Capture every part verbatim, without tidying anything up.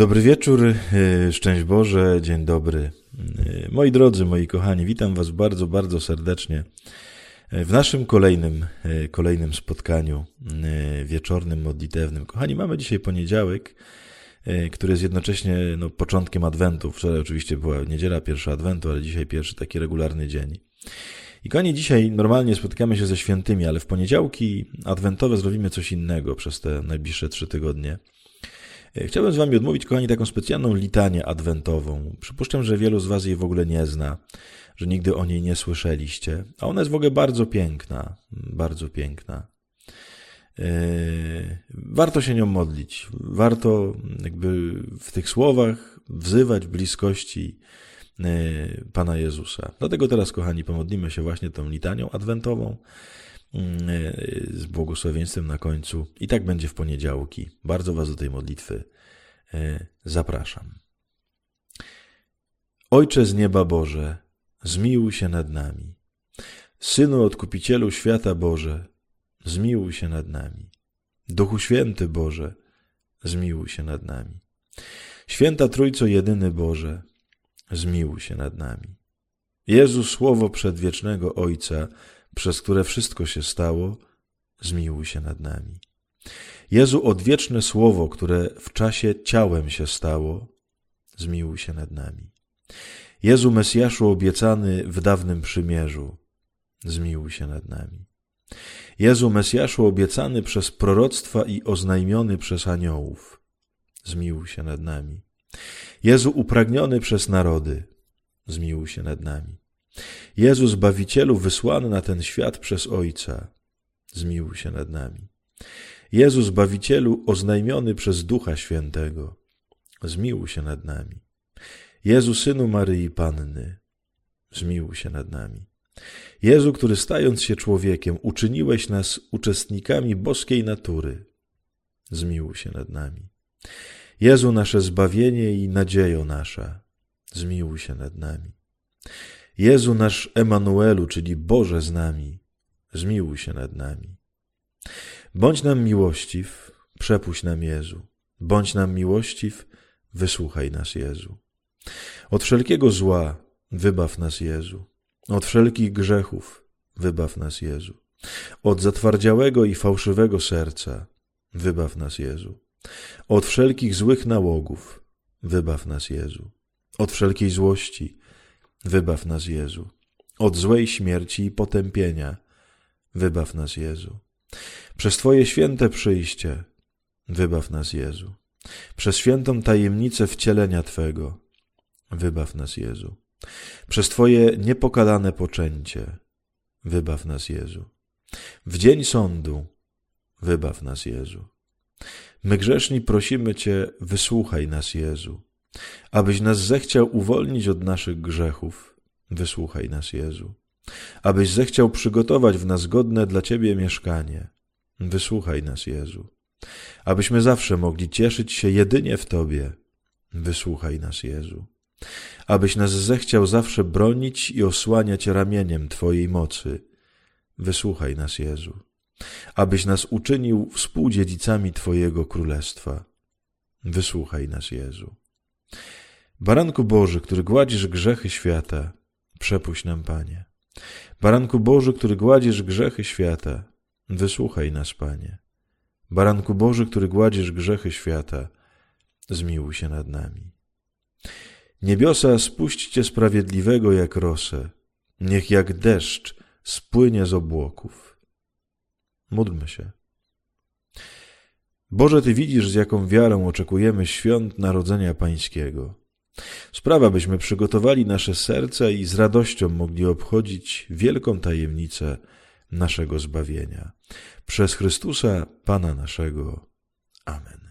Dobry wieczór, szczęść Boże, dzień dobry. Moi drodzy, moi kochani, witam Was bardzo, bardzo serdecznie w naszym kolejnym, kolejnym spotkaniu wieczornym, modlitewnym. Kochani, mamy dzisiaj poniedziałek, który jest jednocześnie no, początkiem Adwentu. Wczoraj oczywiście była niedziela pierwsza Adwentu, ale dzisiaj pierwszy taki regularny dzień. I kochani, dzisiaj normalnie spotykamy się ze świętymi, ale w poniedziałki adwentowe zrobimy coś innego przez te najbliższe trzy tygodnie. Chciałbym z Wami odmówić, kochani, taką specjalną litanię adwentową. Przypuszczam, że wielu z Was jej w ogóle nie zna, że nigdy o niej nie słyszeliście, a ona jest w ogóle bardzo piękna, bardzo piękna. Warto się nią modlić, warto jakby w tych słowach wzywać bliskości Pana Jezusa. Dlatego teraz, kochani, pomodlimy się właśnie tą litanią adwentową z błogosławieństwem na końcu. I tak będzie w poniedziałki. Bardzo Was do tej modlitwy zapraszam. Ojcze z nieba Boże, zmiłuj się nad nami. Synu Odkupicielu świata Boże, zmiłuj się nad nami. Duchu Święty Boże, zmiłuj się nad nami. Święta Trójco Jedyny Boże, zmiłuj się nad nami. Jezu, Słowo przedwiecznego Ojca, przez które wszystko się stało, zmiłuj się nad nami. Jezu, odwieczne Słowo, które w czasie ciałem się stało, zmiłuj się nad nami. Jezu, Mesjaszu obiecany w dawnym przymierzu, zmiłuj się nad nami. Jezu, Mesjaszu obiecany przez proroctwa i oznajmiony przez aniołów, zmiłuj się nad nami. Jezu, upragniony przez narody, zmiłuj się nad nami. Jezu, Zbawicielu wysłany na ten świat przez Ojca, zmiłuj się nad nami. Jezu, Zbawicielu oznajmiony przez Ducha Świętego, zmiłuj się nad nami. Jezu, Synu Maryi Panny, zmiłuj się nad nami. Jezu, który stając się człowiekiem, uczyniłeś nas uczestnikami boskiej natury, zmiłuj się nad nami. Jezu, nasze zbawienie i nadziejo nasza, zmiłuj się nad nami. Jezu, nasz Emanuelu, czyli Boże z nami, zmiłuj się nad nami. Bądź nam miłościw, przepuść nam Jezu. Bądź nam miłościw, wysłuchaj nas Jezu. Od wszelkiego zła wybaw nas Jezu. Od wszelkich grzechów wybaw nas Jezu. Od zatwardziałego i fałszywego serca wybaw nas Jezu. Od wszelkich złych nałogów wybaw nas Jezu. Od wszelkiej złości wybaw nas Jezu. Od złej śmierci i potępienia wybaw nas Jezu. Przez Twoje święte przyjście wybaw nas Jezu. Przez świętą tajemnicę wcielenia Twego wybaw nas Jezu. Przez Twoje niepokalane poczęcie wybaw nas Jezu. W dzień sądu wybaw nas Jezu. My grzeszni prosimy Cię, wysłuchaj nas Jezu. Abyś nas zechciał uwolnić od naszych grzechów, wysłuchaj nas Jezu. Abyś zechciał przygotować w nas godne dla Ciebie mieszkanie, wysłuchaj nas Jezu. Abyśmy zawsze mogli cieszyć się jedynie w Tobie, wysłuchaj nas Jezu. Abyś nas zechciał zawsze bronić i osłaniać ramieniem Twojej mocy, wysłuchaj nas Jezu. Abyś nas uczynił współdziedzicami Twojego Królestwa, wysłuchaj nas Jezu. Baranku Boży, który gładzisz grzechy świata, przepuść nam, Panie. Baranku Boży, który gładzisz grzechy świata, wysłuchaj nas, Panie. Baranku Boży, który gładzisz grzechy świata, zmiłuj się nad nami. Niebiosa, spuśćcie sprawiedliwego jak rosę, niech jak deszcz spłynie z obłoków. Módlmy się. Boże, Ty widzisz, z jaką wiarą oczekujemy świąt Narodzenia Pańskiego. Sprawa, byśmy przygotowali nasze serca i z radością mogli obchodzić wielką tajemnicę naszego zbawienia. Przez Chrystusa, Pana naszego. Amen.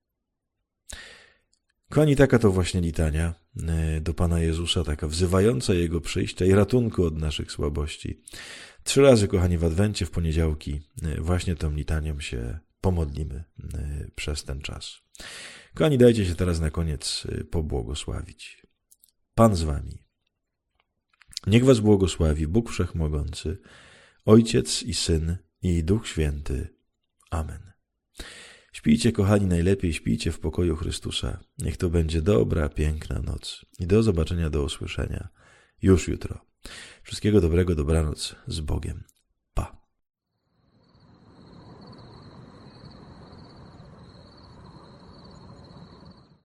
Kochani, taka to właśnie litania do Pana Jezusa, taka wzywająca Jego przyjścia i ratunku od naszych słabości. Trzy razy, kochani, w Adwencie, w poniedziałki, właśnie tą litanią się pomodlimy przez ten czas. Kochani, dajcie się teraz na koniec pobłogosławić. Pan z wami. Niech was błogosławi Bóg Wszechmogący, Ojciec i Syn i Duch Święty. Amen. Śpijcie, kochani, najlepiej śpijcie w pokoju Chrystusa. Niech to będzie dobra, piękna noc. I do zobaczenia, do usłyszenia już jutro. Wszystkiego dobrego, dobranoc, z Bogiem.